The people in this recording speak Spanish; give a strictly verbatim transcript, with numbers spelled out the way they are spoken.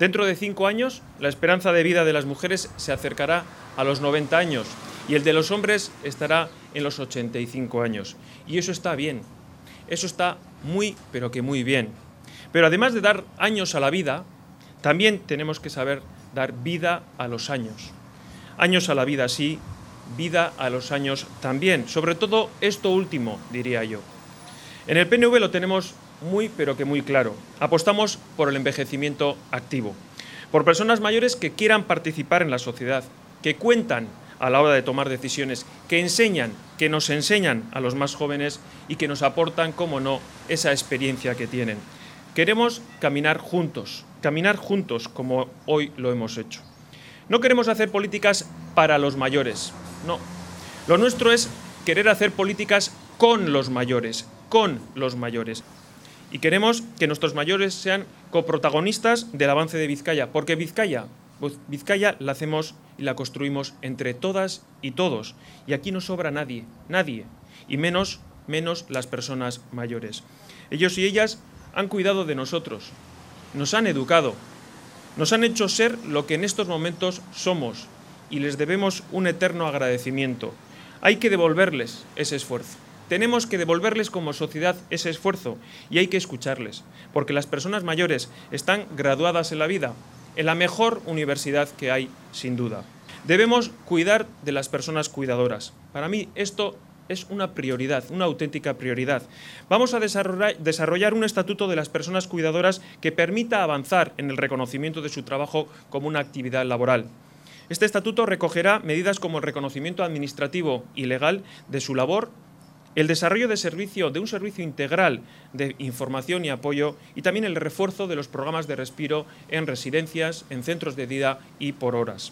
Dentro de cinco años, la esperanza de vida de las mujeres se acercará a los noventa años y el de los hombres estará en los ochenta y cinco años. Y eso está bien, eso está muy, pero que muy bien. Pero además de dar años a la vida, también tenemos que saber dar vida a los años. Años a la vida, sí, vida a los años también. Sobre todo esto último, diría yo. En el P N V lo tenemos muy, pero que muy claro. Apostamos por el envejecimiento activo, por personas mayores que quieran participar en la sociedad, que cuentan a la hora de tomar decisiones, que enseñan, que nos enseñan a los más jóvenes y que nos aportan, como no, esa experiencia que tienen. Queremos caminar juntos, caminar juntos como hoy lo hemos hecho. No queremos hacer políticas para los mayores, no. Lo nuestro es querer hacer políticas con los mayores, con los mayores. Y queremos que nuestros mayores sean coprotagonistas del avance de Vizcaya, porque Vizcaya, pues Vizcaya la hacemos y la construimos entre todas y todos. Y aquí no sobra nadie, nadie, y menos, menos las personas mayores. Ellos y ellas han cuidado de nosotros, nos han educado, nos han hecho ser lo que en estos momentos somos y les debemos un eterno agradecimiento. Hay que devolverles ese esfuerzo. Tenemos que devolverles como sociedad ese esfuerzo y hay que escucharles, porque las personas mayores están graduadas en la vida, en la mejor universidad que hay, sin duda. Debemos cuidar de las personas cuidadoras. Para mí esto es una prioridad, una auténtica prioridad. Vamos a desarrollar, desarrollar un estatuto de las personas cuidadoras que permita avanzar en el reconocimiento de su trabajo como una actividad laboral. Este estatuto recogerá medidas como el reconocimiento administrativo y legal de su labor, el desarrollo de, servicio, de un servicio integral de información y apoyo y también el refuerzo de los programas de respiro en residencias, en centros de día y por horas.